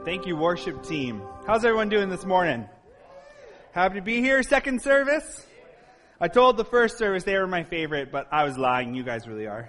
Thank you, worship team. How's everyone doing this morning? Happy to be here. Second service. I told the first service they were my favorite, but I was lying. You guys really are.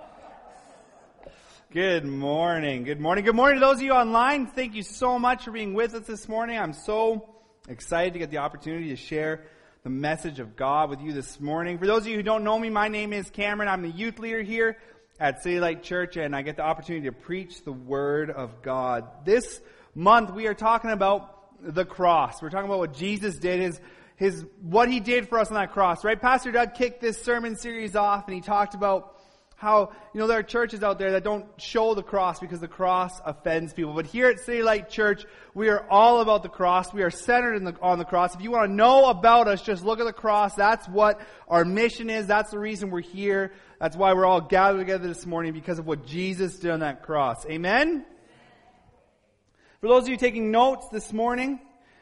Good morning. Good morning. Good morning to those of you online. Thank you so much for being with us this morning. I'm so excited to get the opportunity to share the message of God with you this morning. For those of you who don't know me, my name is Cameron. I'm the youth leader here at City Light Church, and I get the opportunity to preach the Word of God. This month we are talking about the cross. We're talking about what Jesus did, what He did for us on that cross, right? Pastor Doug kicked this sermon series off, and he talked about how, there are churches out there that don't show the cross because the cross offends people. But here at City Light Church, we are all about the cross. We are centered on the cross. If you want to know about us, just look at the cross. That's what our mission is. That's the reason we're here. That's why we're all gathered together this morning, because of what Jesus did on that cross. Amen? For those of you taking notes this morning,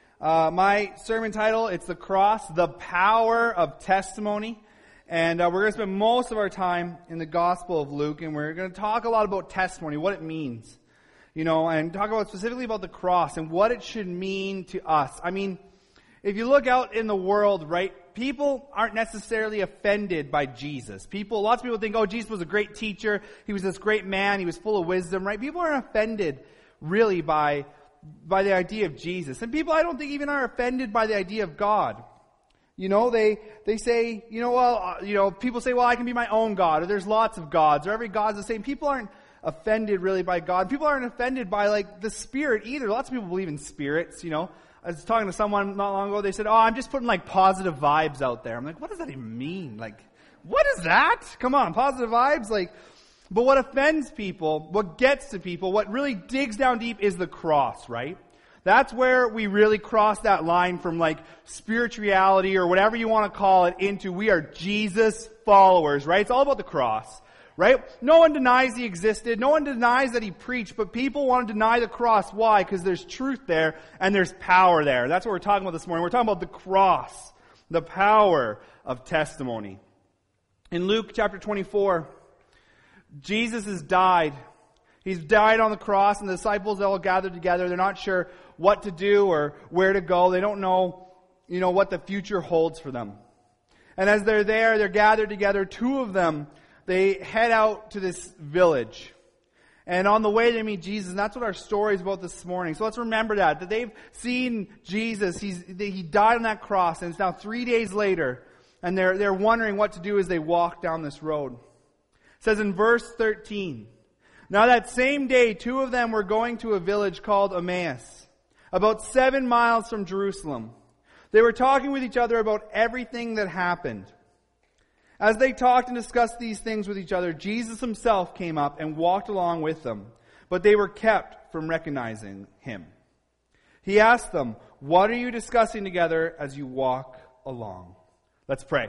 my sermon title, it's The Cross, the Power of Testimony. And we're going to spend most of our time in the Gospel of Luke, and we're going to talk a lot about testimony, what it means, and talk about specifically about the cross and what it should mean to us. I mean, if you look out in the world, right, people aren't necessarily offended by Jesus. Lots of people think, oh, Jesus was a great teacher. He was this great man. He was full of wisdom, right? People aren't offended really by the idea of Jesus. And people, I don't think, even are offended by the idea of God. They say, people say, well, I can be my own God, or there's lots of gods, or every God's the same. People aren't offended really by God. People aren't offended by the Spirit either. Lots of people believe in spirits, I was talking to someone not long ago, they said, oh, I'm just putting positive vibes out there. I'm like, what does that even mean? What is that? Come on, positive vibes? But what offends people, what gets to people, what really digs down deep is the cross, right? That's where we really cross that line from spirituality or whatever you want to call it into we are Jesus followers, right? It's all about the cross, right? No one denies He existed. No one denies that He preached, but people want to deny the cross. Why? Because there's truth there and there's power there. That's what we're talking about this morning. We're talking about the cross, the power of testimony. In Luke chapter 24, Jesus has died. He's died on the cross, and the disciples all gathered together. They're not sure what to do or where to go. They don't know, what the future holds for them. And as they're there, they're gathered together. Two of them, they head out to this village. And on the way they meet Jesus, and that's what our story is about this morning. So let's remember that they've seen Jesus. He died on that cross, and it's now 3 days later, and they're wondering what to do as they walk down this road. It says in verse 13, now that same day, two of them were going to a village called Emmaus, about 7 miles from Jerusalem. They were talking with each other about everything that happened. As they talked and discussed these things with each other, Jesus Himself came up and walked along with them, but they were kept from recognizing Him. He asked them, what are you discussing together as you walk along? Let's pray.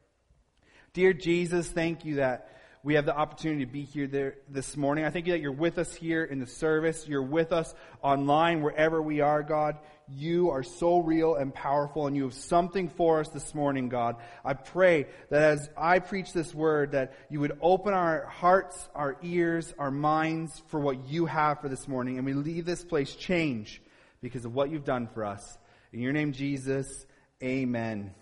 Dear Jesus, thank you that we have the opportunity to be here this morning. I thank you that you're with us here in the service. You're with us online, wherever we are, God. You are so real and powerful, and you have something for us this morning, God. I pray that as I preach this word, that you would open our hearts, our ears, our minds for what you have for this morning, and we leave this place changed because of what you've done for us. In your name, Jesus, amen.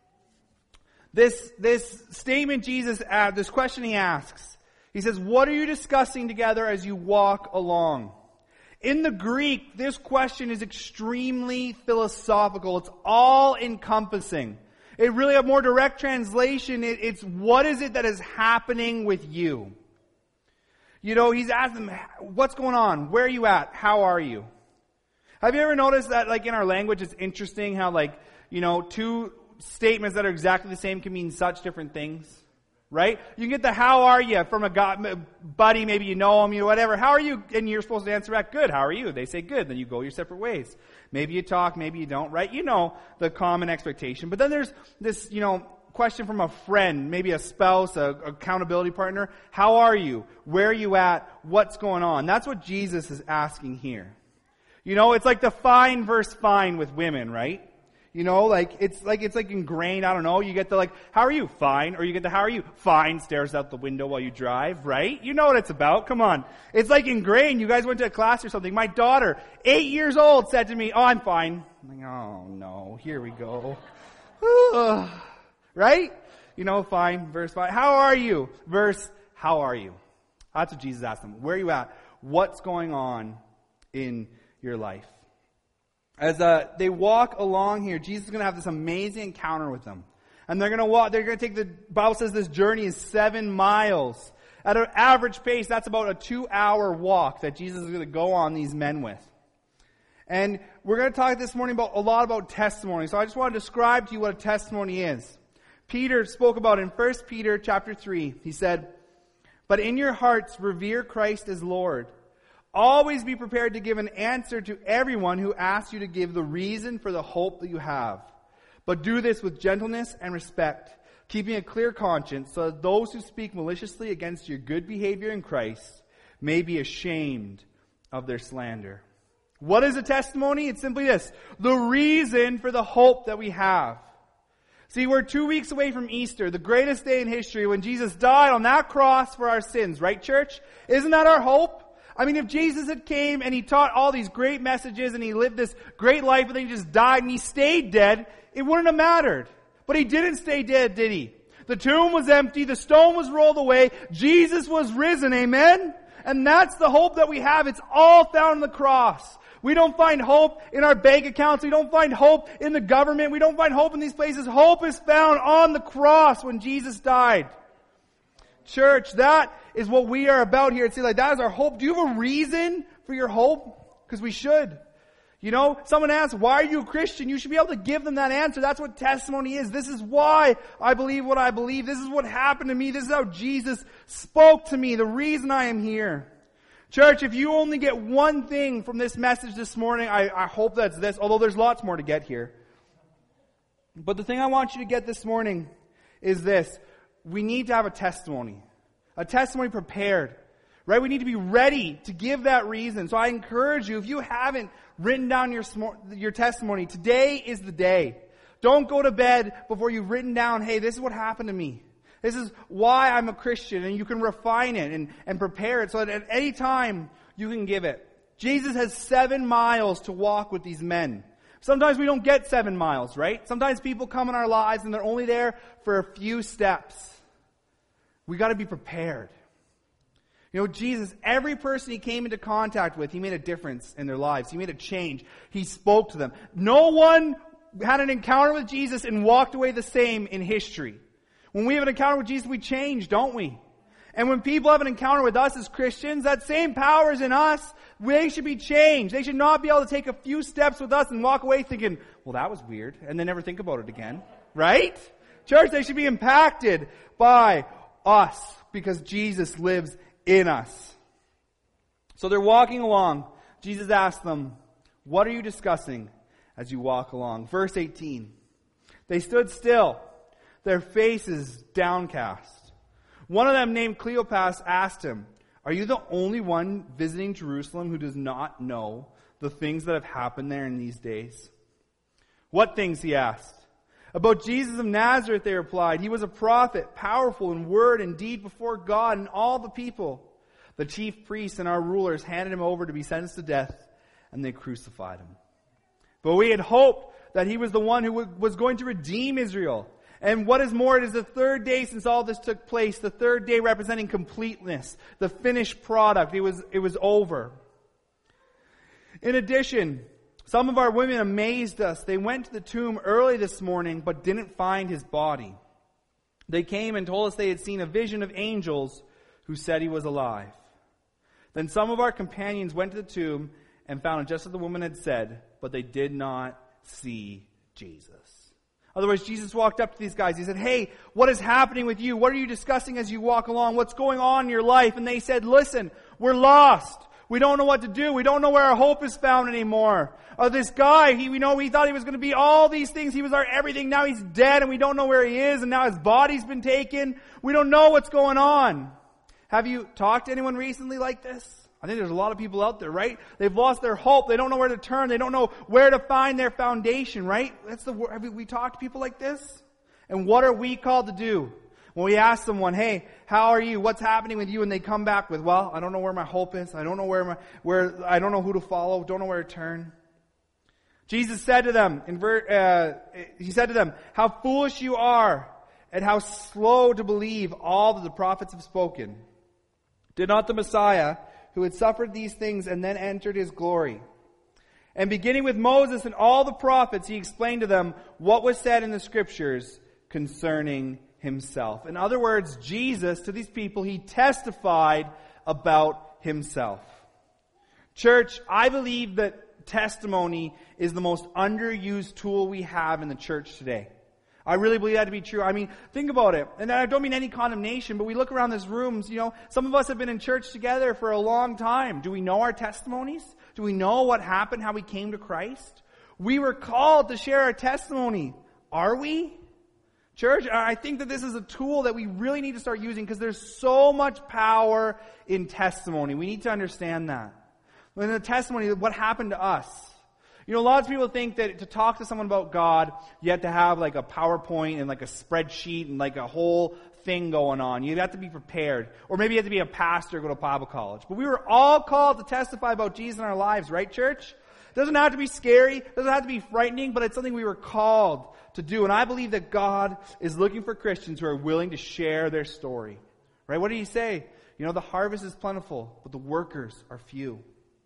This statement Jesus adds, this question He asks, He says, what are you discussing together as you walk along? In the Greek, this question is extremely philosophical. It's all-encompassing. It really, a more direct translation, it's what is it that is happening with you? He's asking them, what's going on? Where are you at? How are you? Have you ever noticed that, in our language, it's interesting how, two statements that are exactly the same can mean such different things, right? You can get the how are you from a buddy, maybe you know him, whatever. How are you? And you're supposed to answer back, good. How are you? They say good. Then you go your separate ways. Maybe you talk, maybe you don't, right? The common expectation. But then there's this, question from a friend, maybe a spouse, a accountability partner. How are you? Where are you at? What's going on? That's what Jesus is asking here. It's like the fine versus fine with women, right? You know, like it's ingrained. I don't know. You get the like, how are you? Fine. Or you get the, how are you? Fine. Stares out the window while you drive, right? You know what it's about. Come on. It's like ingrained. You guys went to a class or something. My daughter, 8 years old, said to me, "Oh, I'm fine." I'm like, oh no, here we go. Right? You know, fine. Verse 5. How are you? Verse, how are you? That's what Jesus asked them. Where are you at? What's going on in your life? As they walk along here, Jesus is going to have this amazing encounter with them. And they're going to walk, they're going to take the Bible says this journey is 7 miles. At an average pace, that's about a 2-hour walk that Jesus is going to go on these men with. And we're going to talk this morning a lot about testimony. So I just want to describe to you what a testimony is. Peter spoke about in 1 Peter chapter 3. He said, "But in your hearts revere Christ as Lord. Always be prepared to give an answer to everyone who asks you to give the reason for the hope that you have. But do this with gentleness and respect, keeping a clear conscience, so that those who speak maliciously against your good behavior in Christ may be ashamed of their slander." What is a testimony? It's simply this: the reason for the hope that we have. See, we're 2 weeks away from Easter, the greatest day in history, when Jesus died on that cross for our sins, right, church? Isn't that our hope? I mean, if Jesus had came and he taught all these great messages and he lived this great life and then he just died and he stayed dead, it wouldn't have mattered. But he didn't stay dead, did he? The tomb was empty, the stone was rolled away, Jesus was risen, amen? And that's the hope that we have. It's all found on the cross. We don't find hope in our bank accounts. We don't find hope in the government. We don't find hope in these places. Hope is found on the cross when Jesus died. Church, that is what we are about here. It's like that is our hope. Do you have a reason for your hope? Because we should. You know, someone asks, why are you a Christian? You should be able to give them that answer. That's what testimony is. This is why I believe what I believe. This is what happened to me. This is how Jesus spoke to me. The reason I am here. Church, if you only get one thing from this message this morning, I hope that's this, although there's lots more to get here. But the thing I want you to get this morning is this. We need to have a testimony prepared, right? We need to be ready to give that reason. So I encourage you, if you haven't written down your testimony, today is the day. Don't go to bed before you've written down, hey, this is what happened to me. This is why I'm a Christian, and you can refine it and prepare it so that at any time you can give it. Jesus has 7 miles to walk with these men. Sometimes we don't get 7 miles, right? Sometimes people come in our lives and they're only there for a few steps. We got to be prepared. You know, Jesus, every person he came into contact with, he made a difference in their lives. He made a change. He spoke to them. No one had an encounter with Jesus and walked away the same in history. When we have an encounter with Jesus, we change, don't we? And when people have an encounter with us as Christians, that same power is in us. They should be changed. They should not be able to take a few steps with us and walk away thinking, well, that was weird, and then never think about it again. Right? Church, they should be impacted by us because Jesus lives in us. So they're walking along. Jesus asked them, what are you discussing as you walk along? Verse 18. They stood still, their faces downcast. One of them, named Cleopas, asked him, are you the only one visiting Jerusalem who does not know the things that have happened there in these days? What things, he asked. About Jesus of Nazareth, they replied. He was a prophet, powerful in word and deed before God and all the people. The chief priests and our rulers handed him over to be sentenced to death, and they crucified him. But we had hoped that he was the one who was going to redeem Israel. And what is more, it is the 3rd day since all this took place, the 3rd day representing completeness, the finished product. It was over. In addition, some of our women amazed us. They went to the tomb early this morning, but didn't find his body. They came and told us they had seen a vision of angels who said he was alive. Then some of our companions went to the tomb and found it just as the woman had said, but they did not see Jesus. In other words, Jesus walked up to these guys. He said, hey, what is happening with you? What are you discussing as you walk along? What's going on in your life? And they said, listen, we're lost. We don't know what to do. We don't know where our hope is found anymore. This guy, we thought he was going to be all these things. He was our everything. Now he's dead and we don't know where he is. And now his body's been taken. We don't know what's going on. Have you talked to anyone recently like this? I think there's a lot of people out there, right? They've lost their hope. They don't know where to turn. They don't know where to find their foundation, right? Have we talked to people like this? And what are we called to do? When we ask someone, hey, how are you? What's happening with you? And they come back with, well, I don't know where my hope is. I don't know I don't know who to follow. Don't know where to turn. Jesus said to them, he said to them, how foolish you are and how slow to believe all that the prophets have spoken. Did not the Messiah, who had suffered these things and then entered his glory? And beginning with Moses and all the prophets, he explained to them what was said in the scriptures concerning himself. In other words, Jesus, to these people, he testified about himself. Church, I believe that testimony is the most underused tool we have in the church today. I really believe that to be true. I mean, think about it. And I don't mean any condemnation, but we look around this room, some of us have been in church together for a long time. Do we know our testimonies? Do we know what happened, how we came to Christ? We were called to share our testimony. Are we? Church, I think that this is a tool that we really need to start using because there's so much power in testimony. We need to understand that. In the testimony, what happened to us? Lots of people think that to talk to someone about God, you have to have like a PowerPoint and like a spreadsheet and like a whole thing going on. You have to be prepared. Or maybe you have to be a pastor, go to Bible college. But we were all called to testify about Jesus in our lives, right, church? It doesn't have to be scary. It doesn't have to be frightening, but it's something we were called to do. And I believe that God is looking for Christians who are willing to share their story. Right? What did he say? The harvest is plentiful, but the workers are few.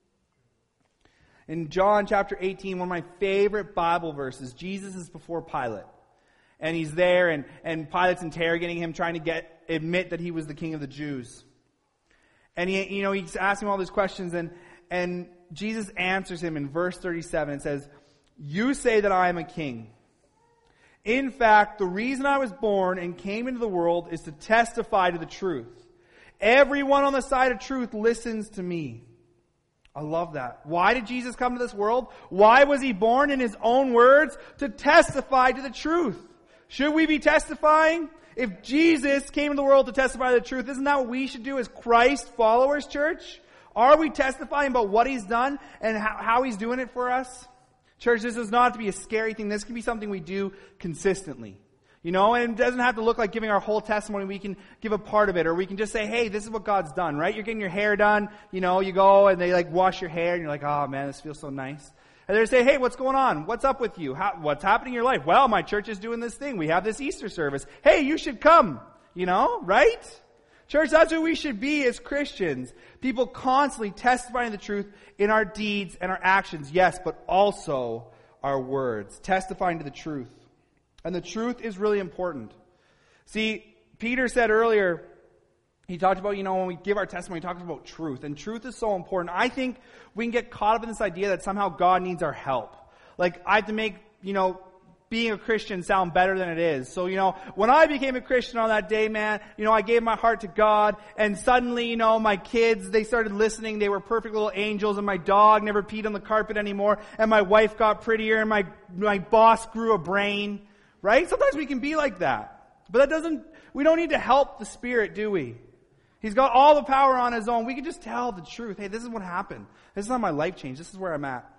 In John chapter 18, one of my favorite Bible verses, Jesus is before Pilate. And he's there, and Pilate's interrogating him, trying to admit that he was the king of the Jews. And he's asking all these questions, and Jesus answers him in verse 37. It says, "You say that I am a king. In fact, the reason I was born and came into the world is to testify to the truth. Everyone on the side of truth listens to me." I love that. Why did Jesus come to this world? Why was he born? In his own words, to testify to the truth. Should we be testifying? If Jesus came into the world to testify to the truth, isn't that what we should do as Christ followers, church? Are we testifying about what he's done and how he's doing it for us? Church, this is not to be a scary thing. This can be something we do consistently. And it doesn't have to look like giving our whole testimony. We can give a part of it, or we can just say, hey, this is what God's done, right? You're getting your hair done, you go and they wash your hair and you're like, oh man, this feels so nice. And they say, hey, what's going on? What's up with you? What's happening in your life? Well, my church is doing this thing. We have this Easter service. Hey, you should come, right? Church, that's who we should be as Christians. People constantly testifying the truth in our deeds and our actions, yes, but also our words, testifying to the truth. And the truth is really important. See, Peter said earlier, he talked about, when we give our testimony, he talks about truth. And truth is so important. I think we can get caught up in this idea that somehow God needs our help. Like, I have to make, being a Christian sound better than it is. So, when I became a Christian on that day, man, I gave my heart to God, and suddenly, my kids, they started listening. They were perfect little angels, and my dog never peed on the carpet anymore, and my wife got prettier, and my boss grew a brain. Right? Sometimes we can be like that. But we don't need to help the Spirit, do we? He's got all the power on his own. We can just tell the truth. Hey, this is what happened. This is how my life changed. This is where I'm at.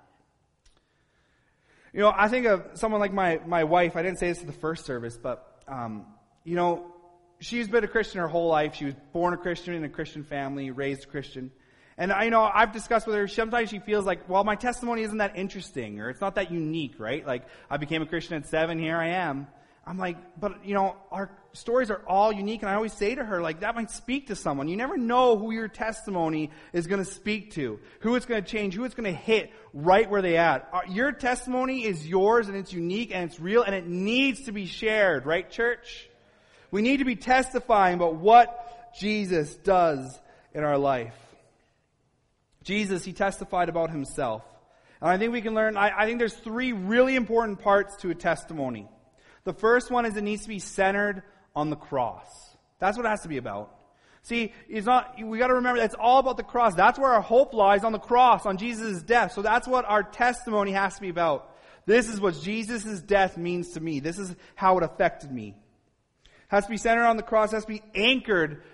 I think of someone like my wife. I didn't say this to the first service, but, she's been a Christian her whole life. She was born a Christian in a Christian family, raised a Christian. And I've discussed with her, sometimes she feels like, well, my testimony isn't that interesting, or it's not that unique, right? Like, I became a Christian at 7, here I am. I'm like, but, our stories are all unique, and I always say to her, like, that might speak to someone. You never know who your testimony is going to speak to, who it's going to change, who it's going to hit right where they at. Your testimony is yours, and it's unique, and it's real, and it needs to be shared, right, church? We need to be testifying about what Jesus does in our life. Jesus, he testified about himself. And I think we can learn, I think there's 3 really important parts to a testimony. The first one is it needs to be centered on the cross. That's what it has to be about. See, we got to remember that it's all about the cross. That's where our hope lies, on the cross, on Jesus' death. So that's what our testimony has to be about. This is what Jesus' death means to me. This is how it affected me. It has to be centered on the cross. It has to be anchored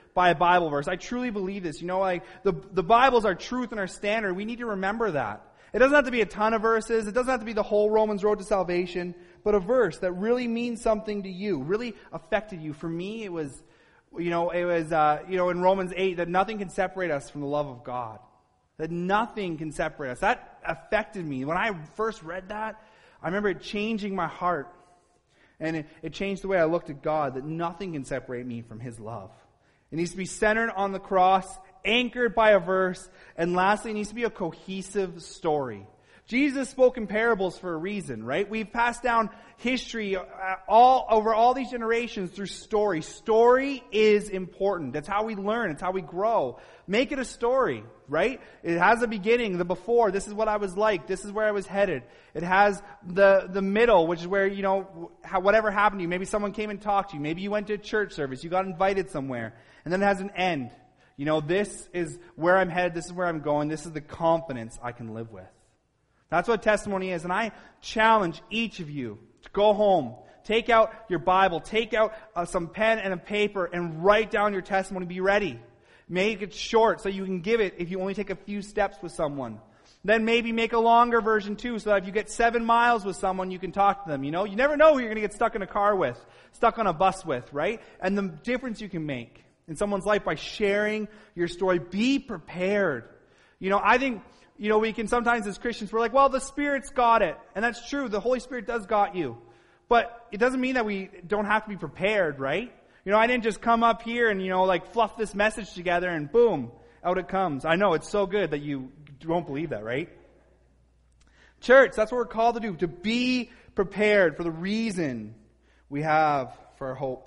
by a Bible verse. I truly believe this. Like the Bible's our truth and our standard. We need to remember that. It doesn't have to be a ton of verses. It doesn't have to be the whole Romans road to salvation, but a verse that really means something to you, really affected you. For me, it was, in Romans 8, that nothing can separate us from the love of God. That nothing can separate us. That affected me. When I first read that, I remember it changing my heart. And it changed the way I looked at God, that nothing can separate me from His love. It needs to be centered on the cross, anchored by a verse, and lastly, it needs to be a cohesive story. Jesus spoke in parables for a reason, right? We've passed down history over all these generations through story. Story is important. That's how we learn. It's how we grow. Make it a story, right? It has a beginning, the before. This is what I was like. This is where I was headed. It has the middle, which is where, whatever happened to you. Maybe someone came and talked to you. Maybe you went to a church service. You got invited somewhere. And then it has an end. This is where I'm headed. This is where I'm going. This is the confidence I can live with. That's what testimony is. And I challenge each of you to go home, take out your Bible, take out some pen and a paper, and write down your testimony. Be ready. Make it short so you can give it if you only take a few steps with someone. Then maybe make a longer version too, so that if you get 7 miles with someone, you can talk to them. You never know who you're going to get stuck in a car with, stuck on a bus with, right? And the difference you can make in someone's life by sharing your story. Be prepared. I think, we can sometimes as Christians, we're like, well, the Spirit's got it. And that's true. The Holy Spirit does got you. But it doesn't mean that we don't have to be prepared, right? I didn't just come up here and, fluff this message together and boom, out it comes. I know it's so good that you won't believe that, right? Church, that's what we're called to do, to be prepared for the reason we have for our hope.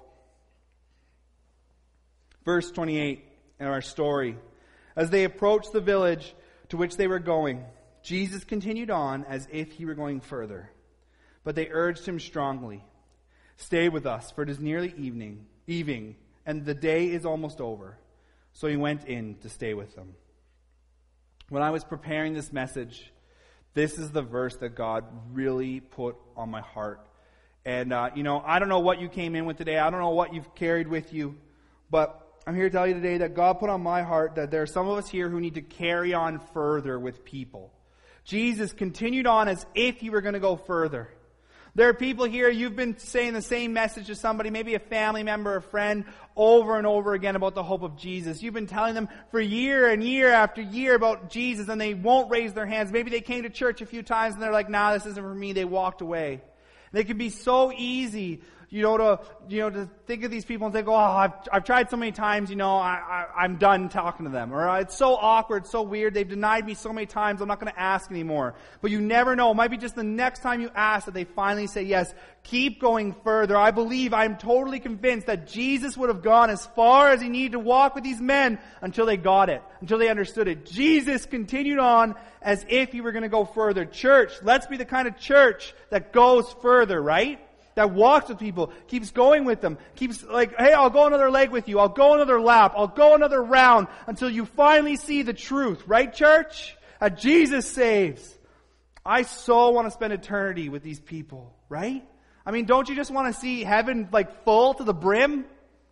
Verse 28 in our story. As they approached the village to which they were going, Jesus continued on as if He were going further. But they urged Him strongly, "Stay with us, for it is nearly evening, and the day is almost over." So He went in to stay with them. When I was preparing this message, this is the verse that God really put on my heart. And, I don't know what you came in with today. I don't know what you've carried with you. But I'm here to tell you today that God put on my heart that there are some of us here who need to carry on further with people. Jesus continued on as if He were going to go further. There are people here, you've been saying the same message to somebody, maybe a family member, a friend, over and over again about the hope of Jesus. You've been telling them for year and year after year about Jesus, and they won't raise their hands. Maybe they came to church a few times and they're like, nah, this isn't for me. They walked away. They can be so easy, to think of these people and think, oh, I've tried so many times, I'm done talking to them. Or it's so awkward, so weird, they've denied me so many times, I'm not going to ask anymore. But you never know. It might be just the next time you ask that they finally say yes. Keep going further. I'm totally convinced that Jesus would have gone as far as He needed to walk with these men until they got it, until they understood it. Jesus continued on as if He were going to go further. Church, let's be the kind of church that goes further, right? That walks with people, keeps going with them, keeps like, hey, I'll go another leg with you, I'll go another lap, I'll go another round until you finally see the truth. Right, church? That Jesus saves. I so want to spend eternity with these people, right? Don't you just want to see heaven full to the brim?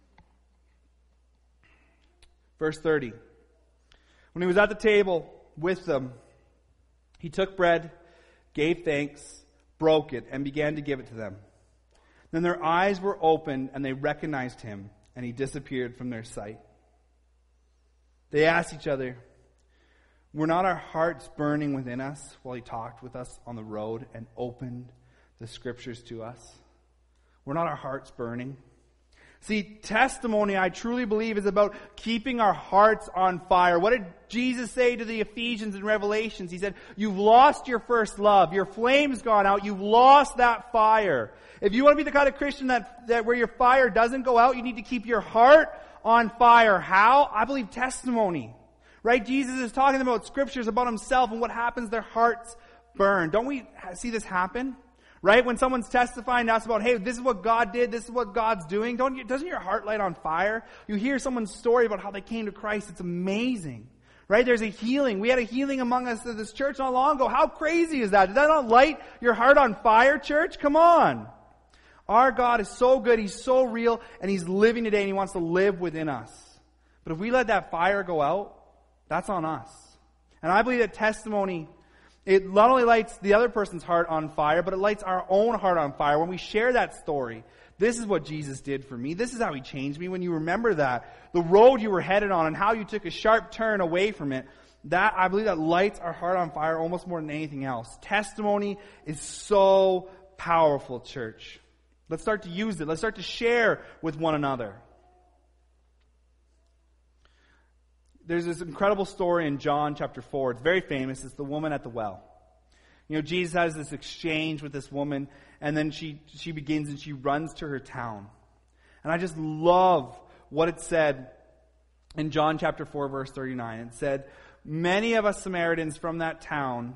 Verse 30. When He was at the table with them, He took bread, gave thanks, broke it, and began to give it to them. Then their eyes were opened, and they recognized Him, and He disappeared from their sight. They asked each other, "Were not our hearts burning within us while He talked with us on the road and opened the Scriptures to us?" Were not our hearts burning? See, testimony, I truly believe, is about keeping our hearts on fire. What did Jesus say to the Ephesians in Revelations? He said, you've lost your first love. Your flame's gone out. You've lost that fire. If you want to be the kind of Christian that where your fire doesn't go out, you need to keep your heart on fire. How? I believe testimony. Right? Jesus is talking about Scriptures about Himself and what happens, their hearts burn. Don't we see this happen? Right? When someone's testifying to us about, hey, this is what God did, this is what God's doing, doesn't your heart light on fire? You hear someone's story about how they came to Christ, it's amazing. Right? There's a healing. We had a healing among us at this church not long ago. How crazy is that? Did that not light your heart on fire, church? Come on. Our God is so good, He's so real, and He's living today, and He wants to live within us. But if we let that fire go out, that's on us. And I believe that testimony, it not only lights the other person's heart on fire, but it lights our own heart on fire. When we share that story, this is what Jesus did for me. This is how He changed me. When you remember that, the road you were headed on and how you took a sharp turn away from it, that, I believe that lights our heart on fire almost more than anything else. Testimony is so powerful, church. Let's start to use it. Let's start to share with one another. There's this incredible story in John chapter 4. It's very famous. It's the woman at the well. You know, Jesus has this exchange with this woman, and then she begins and she runs to her town. And I just love what it said in John chapter 4, verse 39. It said, many of the Samaritans from that town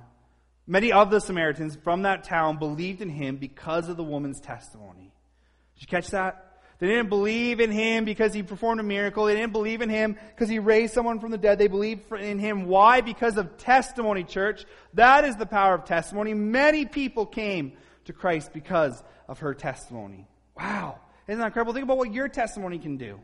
believed in Him because of the woman's testimony. Did you catch that? They didn't believe in Him because He performed a miracle. They didn't believe in Him because He raised someone from the dead. They believed in Him. Why? Because of testimony, church. That is the power of testimony. Many people came to Christ because of her testimony. Wow. Isn't that incredible? Think about what your testimony can do.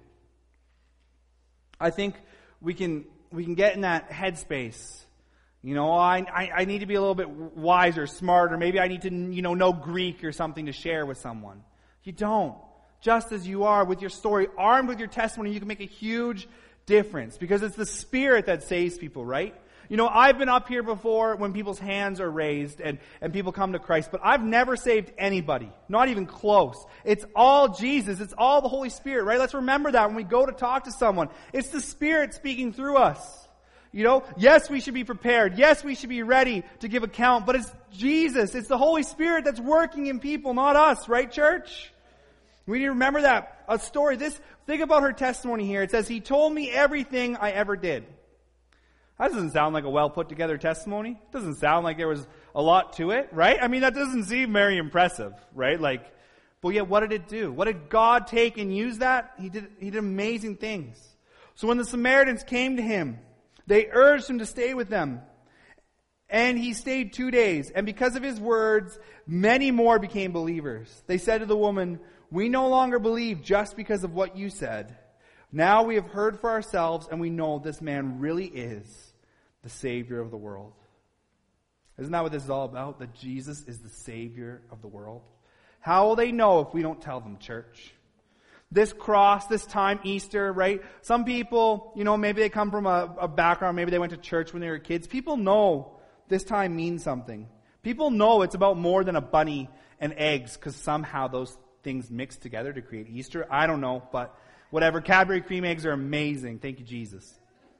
I think we can get in that headspace. You know, I need to be a little bit wiser, smarter. Maybe I need to, know Greek or something to share with someone. You don't. Just as you are with your story, armed with your testimony, you can make a huge difference. Because it's the Spirit that saves people, right? You know, I've been up here before when people's hands are raised and people come to Christ, but I've never saved anybody. Not even close. It's all Jesus. It's all the Holy Spirit, right? Let's remember that when we go to talk to someone. It's the Spirit speaking through us. You know, yes, we should be prepared. Yes, we should be ready to give account, but it's Jesus. It's the Holy Spirit that's working in people, not us, right, church? We need to remember that. A story. Think about her testimony here. It says, He told me everything I ever did. That doesn't sound like a well put together testimony. It doesn't sound like there was a lot to it, right? I mean, that doesn't seem very impressive, right? But yet what did it do? What did God take and use that? He did amazing things. So when the Samaritans came to Him, they urged Him to stay with them. And He stayed 2 days. And because of His words, many more became believers. They said to the woman, we no longer believe just because of what you said. Now we have heard for ourselves, and we know this man really is the Savior of the world. Isn't that what this is all about? That Jesus is the Savior of the world? How will they know if we don't tell them, church? This cross, this time, Easter, right? Some people, maybe they come from a background, maybe they went to church when they were kids. People know this time means something. People know it's about more than a bunny and eggs, because somehow those things mixed together to create Easter. I don't know, but whatever. Cadbury cream eggs are amazing. Thank you, Jesus.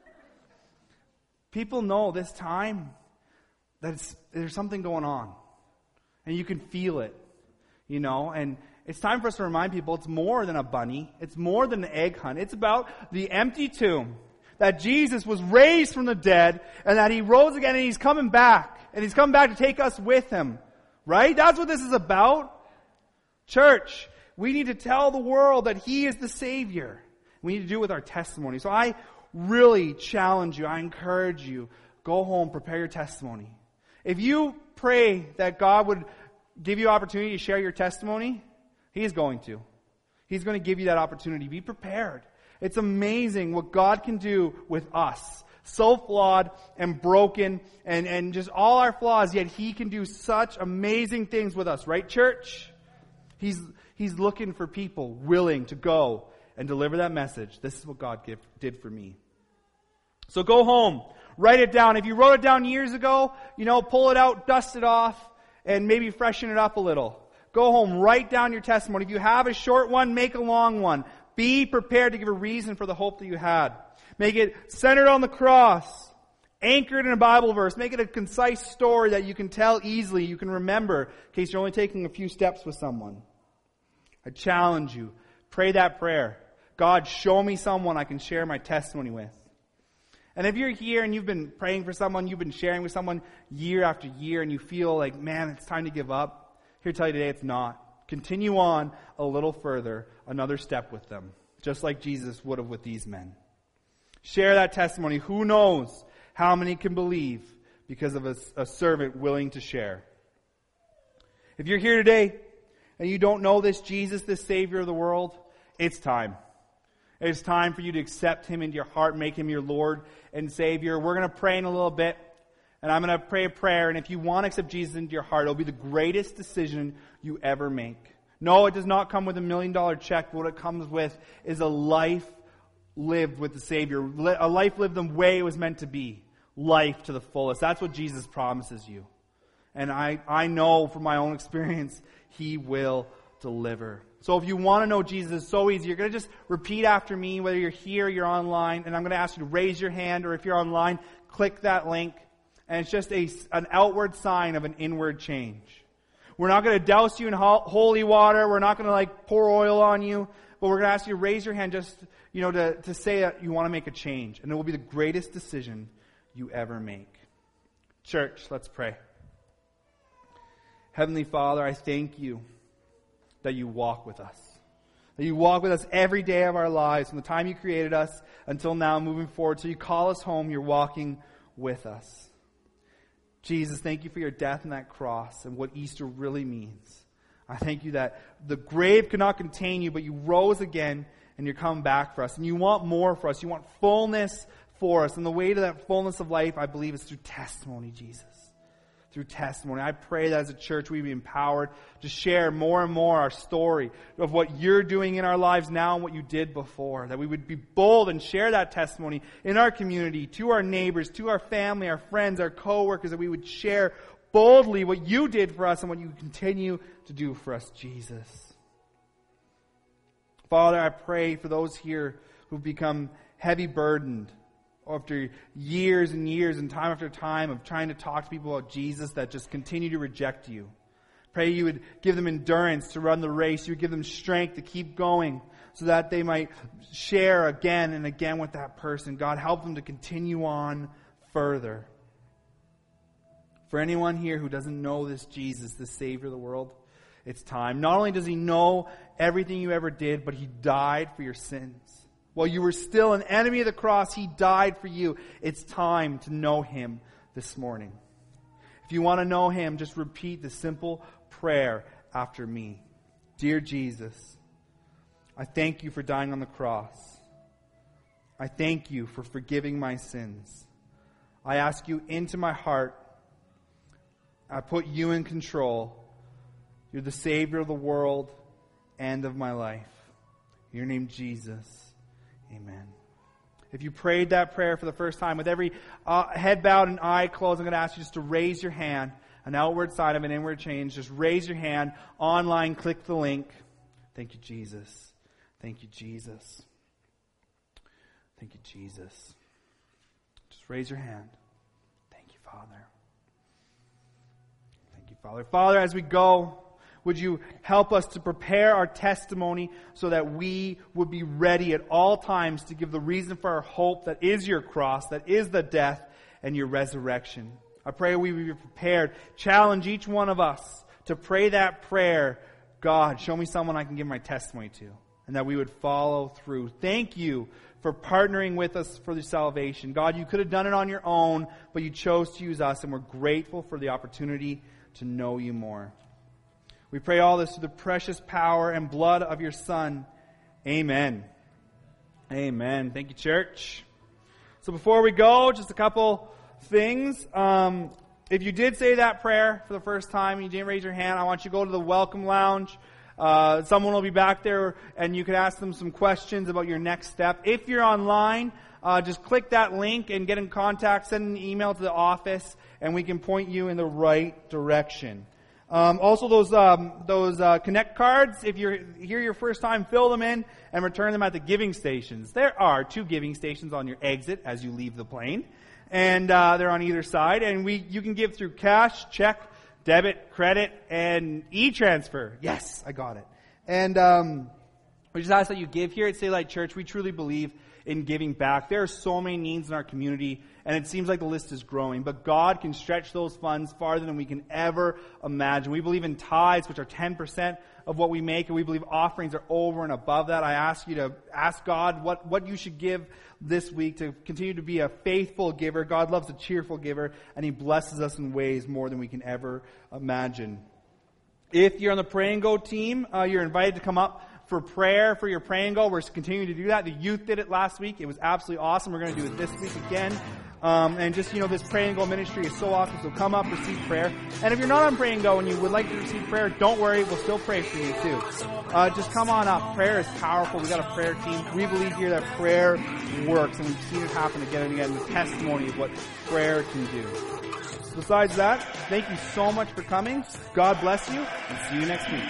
People know this time that there's something going on. And you can feel it, and it's time for us to remind people it's more than a bunny. It's more than an egg hunt. It's about the empty tomb. That Jesus was raised from the dead and that He rose again and He's coming back. And He's coming back to take us with Him. Right? That's what this is about. Church, we need to tell the world that He is the Savior. We need to do it with our testimony. So I really challenge you, I encourage you, go home, prepare your testimony. If you pray that God would give you opportunity to share your testimony, He is going to. He's going to give you that opportunity. Be prepared. It's amazing what God can do with us. So flawed and broken and just all our flaws, yet He can do such amazing things with us. Right, church? He's looking for people willing to go and deliver that message. This is what God did for me. So go home. Write it down. If you wrote it down years ago, pull it out, dust it off, and maybe freshen it up a little. Go home. Write down your testimony. If you have a short one, make a long one. Be prepared to give a reason for the hope that you had. Make it centered on the cross. Anchored in a Bible verse. Make it a concise story that you can tell easily, you can remember, in case you're only taking a few steps with someone. I challenge you. Pray that prayer. God, show me someone I can share my testimony with. And if you're here and you've been praying for someone, you've been sharing with someone year after year, and you feel like, man, it's time to give up, here to tell you today it's not. Continue on a little further, another step with them, just like Jesus would have with these men. Share that testimony. Who knows how many can believe because of a servant willing to share. If you're here today and you don't know this Jesus, this Savior of the world, it's time. It's time for you to accept Him into your heart, make Him your Lord and Savior. We're going to pray in a little bit, and I'm going to pray a prayer, and if you want to accept Jesus into your heart, it'll be the greatest decision you ever make. No, it does not come with $1 million check, but what it comes with is a life lived with the Savior, a life lived the way it was meant to be, life to the fullest. That's what Jesus promises you. And I know from my own experience, He will deliver. So if you want to know Jesus, it's so easy. You're going to just repeat after me, whether you're here or you're online, and I'm going to ask you to raise your hand, or if you're online, click that link. And it's just an outward sign of an inward change. We're not going to douse you in holy water. We're not going to pour oil on you. But we're going to ask you to raise your hand just, to say that you want to make a change. And it will be the greatest decision you ever make. Church, let's pray. Heavenly Father, I thank you that you walk with us. That you walk with us every day of our lives, from the time you created us until now, moving forward. So you call us home, you're walking with us. Jesus, thank you for your death on that cross and what Easter really means. I thank you that the grave could not contain you, but you rose again and you're coming back for us. And you want more for us. You want fullness for us. And the way to that fullness of life, I believe, is through testimony, Jesus. Through testimony. I pray that as a church we be empowered to share more and more our story of what you're doing in our lives now and what you did before. That we would be bold and share that testimony in our community, to our neighbors, to our family, our friends, our co-workers, that we would share boldly what you did for us and what you continue to do for us, Jesus. Father, I pray for those here who've become heavy burdened after years and years and time after time of trying to talk to people about Jesus that just continue to reject you. Pray you would give them endurance to run the race. You would give them strength to keep going so that they might share again and again with that person. God, help them to continue on further. For anyone here who doesn't know this Jesus, the Savior of the world, it's time. Not only does He know everything you ever did, but He died for your sins. While you were still an enemy of the cross, He died for you. It's time to know Him this morning. If you want to know Him, just repeat the simple prayer after me. Dear Jesus, I thank you for dying on the cross. I thank you for forgiving my sins. I ask you into my heart. I put you in control. You're the Savior of the world and of my life. In your name, Jesus. Amen. If you prayed that prayer for the first time with every head bowed and eye closed, I'm going to ask you just to raise your hand. An outward sign of an inward change. Just raise your hand. Online, click the link. Thank you, Jesus. Thank you, Jesus. Thank you, Jesus. Just raise your hand. Thank you, Father. Thank you, Father. Father, as we go, would you help us to prepare our testimony so that we would be ready at all times to give the reason for our hope that is your cross, that is the death and your resurrection. I pray we would be prepared. Challenge each one of us to pray that prayer. God, show me someone I can give my testimony to. And that we would follow through. Thank you for partnering with us for the salvation. God, you could have done it on your own, but you chose to use us, and we're grateful for the opportunity to know you more. We pray all this through the precious power and blood of your Son. Amen. Amen. Thank you, church. So before we go, just a couple things. If you did say that prayer for the first time and you didn't raise your hand, I want you to go to the Welcome Lounge. Someone will be back there and you can ask them some questions about your next step. If you're online, just click that link and get in contact, send an email to the office, and we can point you in the right direction. Also, those Connect cards, if you're here your first time, fill them in and return them at the giving stations. There are 2 giving stations on your exit as you leave the plane, and they're on either side. And you can give through cash, check, debit, credit, and e-transfer. Yes, I got it. And we just ask that you give here at City Light Church. We truly believe in giving back. There are so many needs in our community, and it seems like the list is growing. But God can stretch those funds farther than we can ever imagine. We believe in tithes, which are 10% of what we make, and we believe offerings are over and above that. I ask you to ask God what you should give this week to continue to be a faithful giver. God loves a cheerful giver, and He blesses us in ways more than we can ever imagine. If you're on the Pray and Go team, you're invited to come up for prayer, for your praying goal. We're continuing to do that. The youth did it last week. It was absolutely awesome. We're going to do it this week again. And just, this Pray and Go ministry is so awesome. So come up, receive prayer. And if you're not on Pray and Go and you would like to receive prayer, don't worry. We'll still pray for you too. Just come on up. Prayer is powerful. We got a prayer team. We believe here that prayer works, and we've seen it happen again and again. The testimony of what prayer can do. Besides that, thank you so much for coming. God bless you, and see you next week.